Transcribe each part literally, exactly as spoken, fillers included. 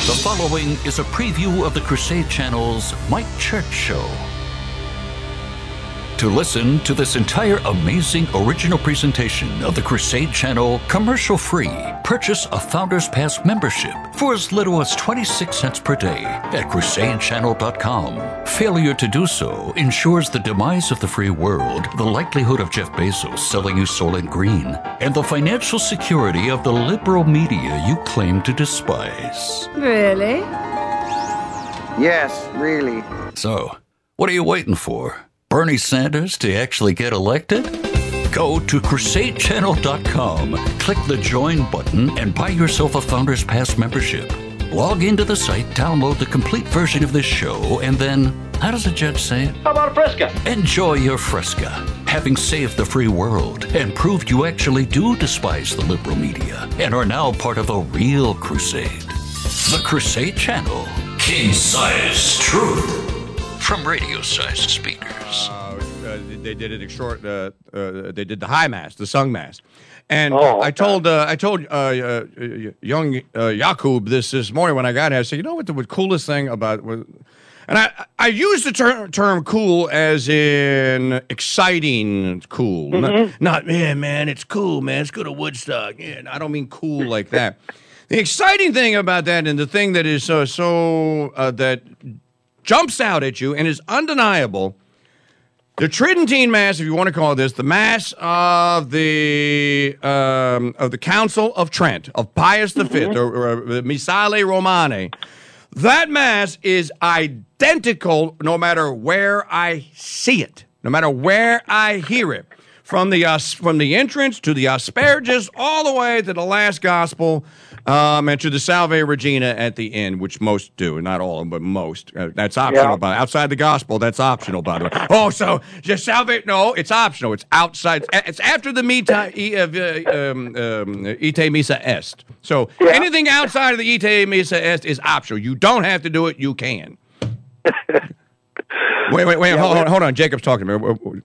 The following is a preview of the Crusade Channel's Mike Church Show. To listen to this entire amazing original presentation of the Crusade Channel commercial-free, purchase a Founders Pass membership for as little as twenty-six cents per day at crusade channel dot com. Failure to do so ensures the demise of the free world, the likelihood of Jeff Bezos selling you Soylent Green, and the financial security of the liberal media you claim to despise. Really? Yes, really. So, what are you waiting for? Bernie Sanders to actually get elected? Go to crusade channel dot com, click the join button, and buy yourself a Founders Pass membership. Log into the site, download the complete version of this show, and then, how does the judge say it? How about a Fresca? Enjoy your Fresca, having saved the free world and proved you actually do despise the liberal media and are now part of a real crusade. The Crusade Channel, king-size truth. From radio-sized speakers. Uh, uh, they did it in short. Uh, uh, they did the high mass, the sung mass, and oh, okay. I told uh, I told uh, uh, young uh, Yakub this this morning when I got here. I said, you know what the what coolest thing about, and I I use the term term cool as in exciting cool, Mm-hmm. not, not man man it's cool man it's good at Woodstock. Yeah, I don't mean cool like that. The exciting thing about that, and the thing that is so so uh, that. jumps out at you and is undeniable. The Tridentine Mass, if you want to call it this, the Mass of the um, of the Council of Trent, of Pius the Fifth, or, or uh, Missale Romane. That Mass is identical no matter where I see it, no matter where I hear it. From the uh, from the entrance to the Asperges, all the way to the last Gospel, um, and to the Salve Regina at the end, which most do, not all of them, but most. Uh, that's optional. Yeah. By outside the Gospel, that's optional, by the way. Oh, so just Salve? No, it's optional. It's outside. It's after the mita, e, uh, um, um, Ite Missa Est. So Yeah. anything outside of the Ite Missa Est is optional. You don't have to do it. You can. wait, wait, wait. Yeah, hold, we're- hold, hold on. Jacob's talking to me.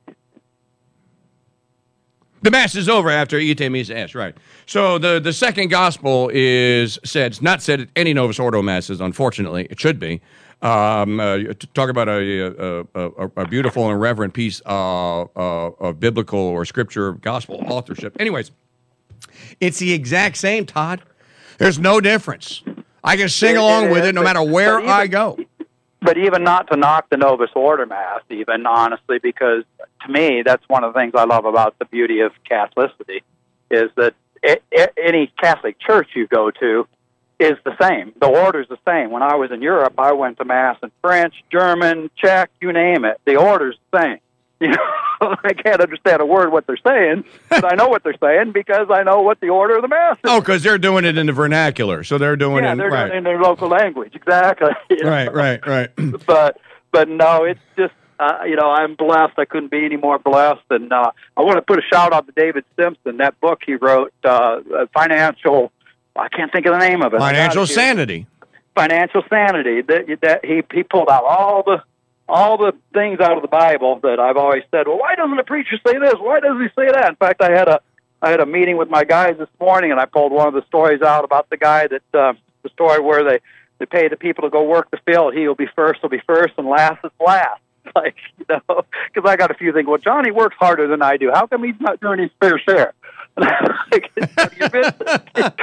The Mass is over after Ite Missa Est, right. So the, the second Gospel is said, it's not said at any Novus Ordo Masses, unfortunately. It should be. Um, uh, to talk about a, a, a, a beautiful and reverent piece uh, uh, of biblical or scripture gospel authorship. Anyways, it's the exact same, Todd. There's no difference. I can sing It- along it with is, it no but- matter where but even- I go. But even not to knock the Novus Order Mass, even, honestly, because to me, that's one of the things I love about the beauty of Catholicity, is that a- a- any Catholic church you go to is the same. The order's the same. When I was in Europe, I went to Mass in French, German, Czech, you name it. The order's the same. You know, I can't understand a word what they're saying, but I know what they're saying because I know what the order of the Mass is. Oh, because they're doing it in the vernacular. So they're doing yeah, it they're right. doing it in their local language, exactly. Right, right, right. but but no, it's just uh, you know, I'm blessed. I couldn't be any more blessed, and uh, I want to put a shout out to David Simpson. That book he wrote, uh, financial. I can't think of the name of it. Financial I got it here. sanity. Financial sanity. That that he he pulled out all the all the things out of the Bible that I've always said. Well, why doesn't the preacher say this? Why doesn't he say that? In fact, I had a I had a meeting with my guys this morning, and I pulled one of the stories out about the guy that uh, the story where they. They pay the people to go work the field. He will be first, will be first, and last is last. Like, you know, because I got a few things. Well, Johnny works harder than I do. How come he's not doing his fair share? And I'm like, it's none of your business.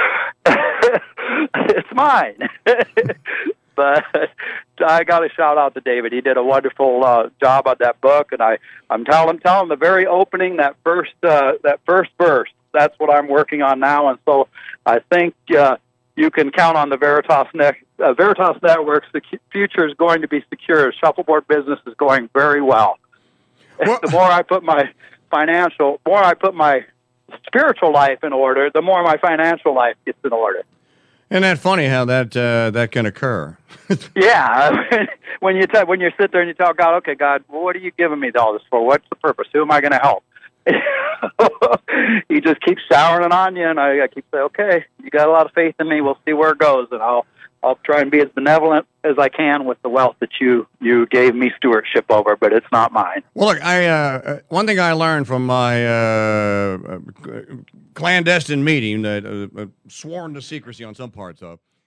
It's mine. But I got to shout out to David. He did a wonderful uh, job on that book, and I, I'm telling him, telling him the very opening, that first, uh, that first verse. That's what I'm working on now, and so I think. Uh, You can count on the Veritas, ne- uh, Veritas Network's the future is going to be secure. Shuffleboard business is going very well. Well- the more I put my financial, more I put my spiritual life in order, the more my financial life gets in order. Isn't that funny how that uh, that can occur? Yeah, when you t- when you sit there and you tell God, okay, God, what are you giving me all this for? What's the purpose? Who am I going to help? He just keeps showering it on you, and I, I keep saying, okay, you got a lot of faith in me. We'll see where it goes, and I'll I'll try and be as benevolent as I can with the wealth that you you gave me stewardship over, but it's not mine. Well, look, I uh, one thing I learned from my uh, clandestine meeting that uh, uh, sworn to secrecy on some parts of